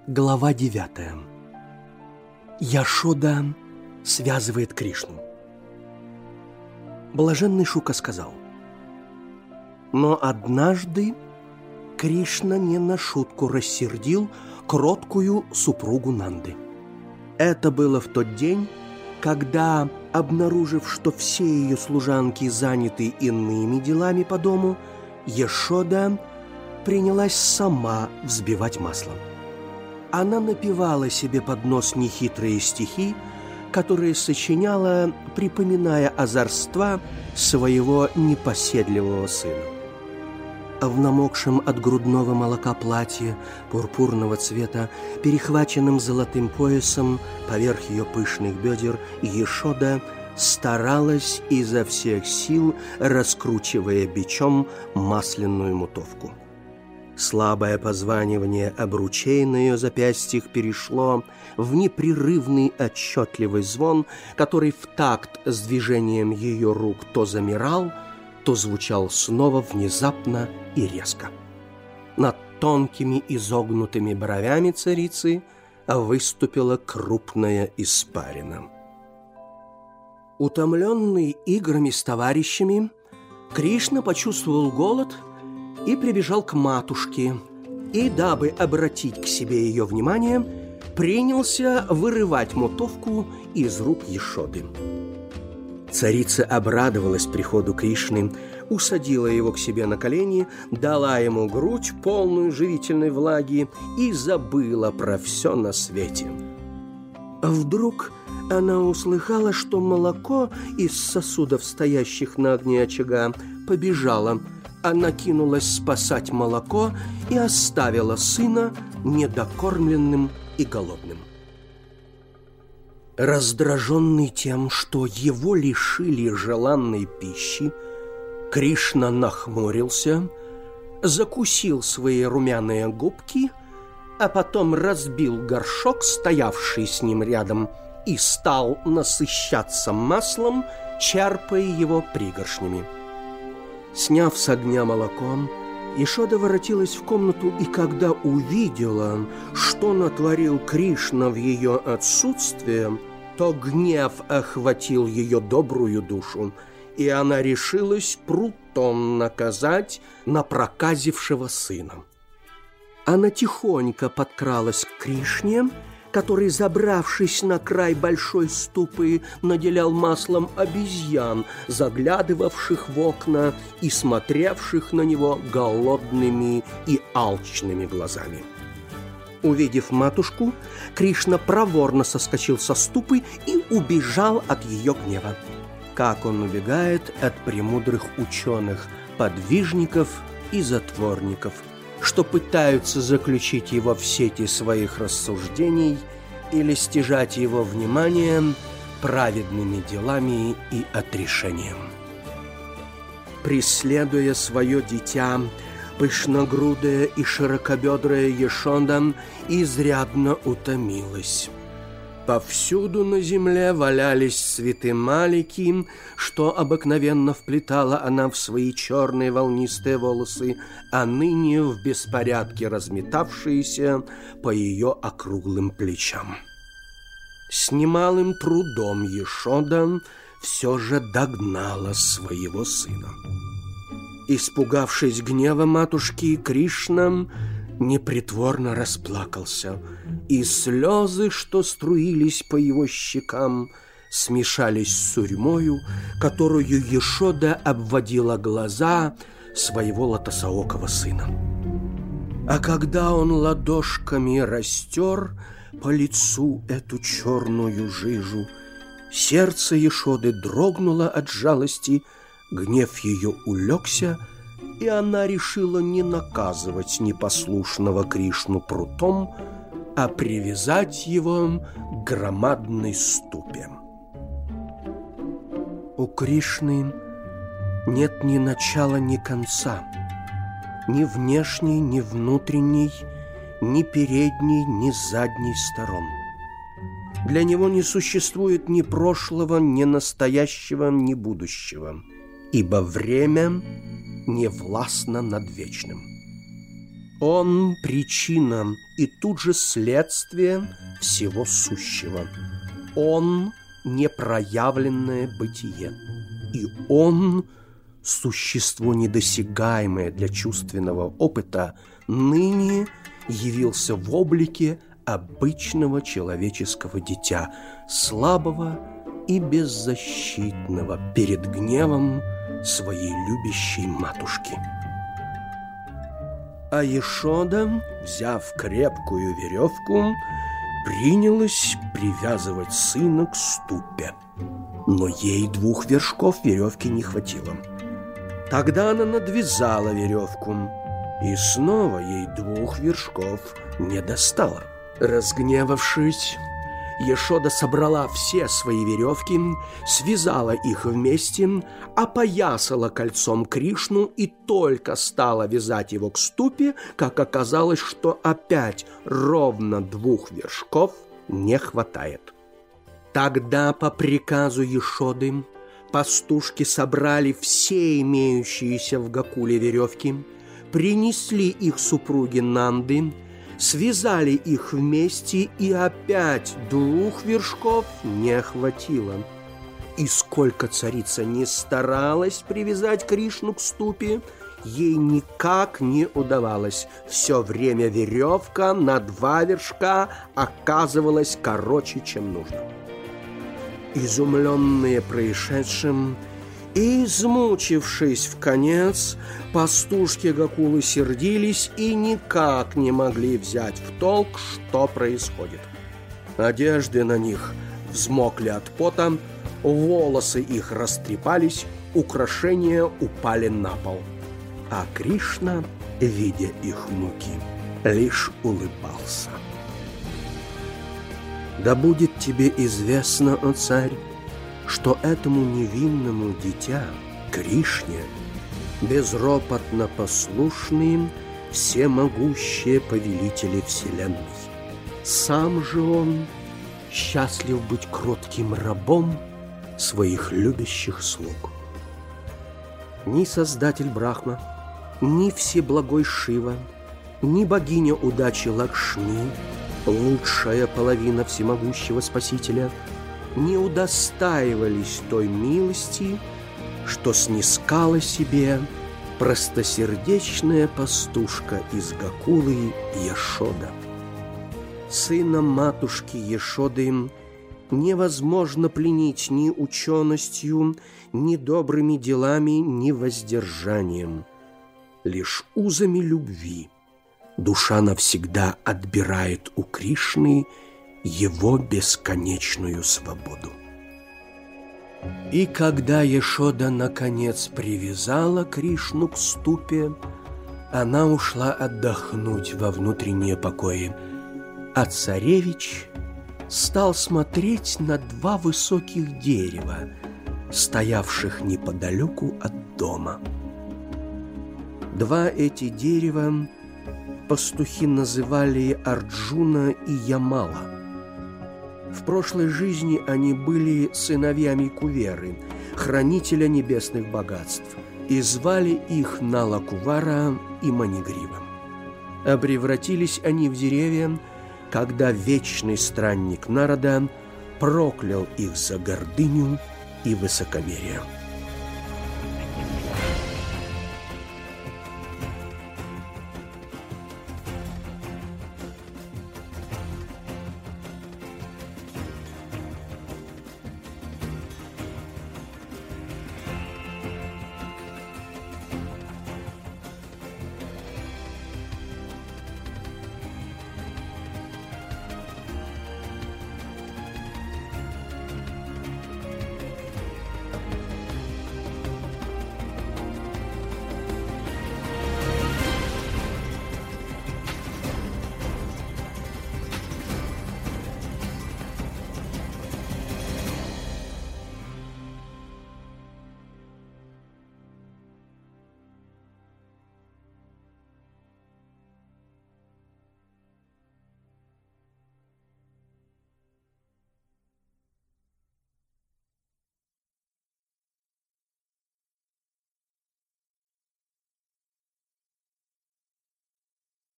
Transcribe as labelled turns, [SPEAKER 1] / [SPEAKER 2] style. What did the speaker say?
[SPEAKER 1] Глава 9. Яшода связывает Кришну. Блаженный Шука сказал: но однажды Кришна не на шутку рассердил кроткую супругу Нанды. Это было в тот день, когда, обнаружив, что все ее служанки заняты иными делами по дому, Яшода принялась сама взбивать масло. Она напевала себе под нос нехитрые стихи, которые сочиняла, припоминая озорства своего непоседливого сына. В намокшем от грудного молока платье пурпурного цвета, перехваченном золотым поясом поверх ее пышных бедер, Яшода старалась изо всех сил, раскручивая бичом масляную мотовку. Слабое позванивание обручей на ее запястьях перешло в непрерывный отчетливый звон, который в такт с движением ее рук то замирал, то звучал снова внезапно и резко. Над тонкими изогнутыми бровями царицы выступила крупная испарина. Утомленный играми с товарищами, Кришна почувствовал голод и прибежал к матушке, и, дабы обратить к себе ее внимание, принялся вырывать мотовку из рук Яшоды. Царица обрадовалась приходу Кришны, усадила его к себе на колени, дала ему грудь, полную живительной влаги, и забыла про все на свете. Вдруг она услыхала, что молоко из сосудов, стоящих на огне очага, побежало. Она кинулась спасать молоко и оставила сына недокормленным и голодным. Раздраженный тем, что его лишили желанной пищи, Кришна нахмурился, закусил свои румяные губки, а потом разбил горшок, стоявший с ним рядом, и стал насыщаться маслом, черпая его пригоршнями. Сняв с огня молоком, Яшода воротилась в комнату, и когда увидела, что натворил Кришна в ее отсутствие, то гнев охватил ее добрую душу, и она решилась прутом наказать напроказившего сына. Она тихонько подкралась к Кришне, который, забравшись на край большой ступы, наделял маслом обезьян, заглядывавших в окна и смотревших на него голодными и алчными глазами. Увидев матушку, Кришна проворно соскочил со ступы и убежал от ее гнева, как он убегает от премудрых ученых, подвижников и затворников, что пытаются заключить его в сети своих рассуждений или стяжать его вниманием праведными делами и отрешением. Преследуя свое дитя, пышногрудая и широкобедрая Яшода изрядно утомилась. Повсюду на земле валялись цветы малики, что обыкновенно вплетала она в свои черные волнистые волосы, а ныне в беспорядке разметавшиеся по ее округлым плечам. С немалым трудом Яшода все же догнала своего сына. Испугавшись гнева матушки, Кришна непритворно расплакался, и слезы, что струились по его щекам, смешались с сурьмою, которую Яшода обводила глаза своего лотосоокого сына. А когда он ладошками растер по лицу эту черную жижу, сердце Яшоды дрогнуло от жалости, гнев ее улегся, и она решила не наказывать непослушного Кришну прутом, а привязать его к громадной ступе. У Кришны нет ни начала, ни конца, ни внешней, ни внутренней, ни передней, ни задней сторон. Для него не существует ни прошлого, ни настоящего, ни будущего, ибо время не властно над вечным. Он – причина и тут же следствие всего сущего. Он – непроявленное бытие. И он – существо недосягаемое для чувственного опыта, ныне явился в облике обычного человеческого дитя, слабого и беззащитного перед гневом своей любящей матушки. А Ешода, взяв крепкую веревку, принялась привязывать сына к ступе. Но ей 2 вершков веревки не хватило. Тогда она надвязала веревку, и снова ей 2 вершков не достало. Разгневавшись, Ешода собрала все свои веревки, связала их вместе, опоясала кольцом Кришну и только стала вязать его к ступе, как оказалось, что опять ровно 2 вершков не хватает. Тогда по приказу Ешоды пастушки собрали все имеющиеся в Гокуле веревки, принесли их супруге Нанды, связали их вместе, и опять 2 вершков не хватило. И сколько царица не старалась привязать Кришну к ступе, ей никак не удавалось. Все время веревка на 2 вершка оказывалась короче, чем нужно. Изумленные происшедшим и измучившись вконец, пастушки Гокулы сердились и никак не могли взять в толк, что происходит. Одежды на них взмокли от пота, волосы их растрепались, украшения упали на пол. А Кришна, видя их муки, лишь улыбался. «Да будет тебе известно, о царь, что этому невинному дитя, Кришне, безропотно послушные всемогущие повелители вселенной. Сам же он счастлив быть кротким рабом своих любящих слуг. Ни Создатель Брахма, ни Всеблагой Шива, ни богиня удачи Лакшми, лучшая половина всемогущего Спасителя, не удостаивались той милости, что снискала себе простосердечная пастушка из Гокулы Ешода. Сына матушки Ешоды невозможно пленить ни ученостью, ни добрыми делами, ни воздержанием. Лишь узами любви душа навсегда отбирает у Кришны его бесконечную свободу. И когда Ешода наконец привязала Кришну к ступе, она ушла отдохнуть во внутренние покои, а царевич стал смотреть на 2 высоких дерева, стоявших неподалеку от дома. 2 эти дерева пастухи называли Арджуна и Ямала. В прошлой жизни они были сыновьями Куверы, хранителя небесных богатств, и звали их Налакувара и Манигрива. А превратились они в деревья, когда вечный странник Нарада проклял их за гордыню и высокомерие.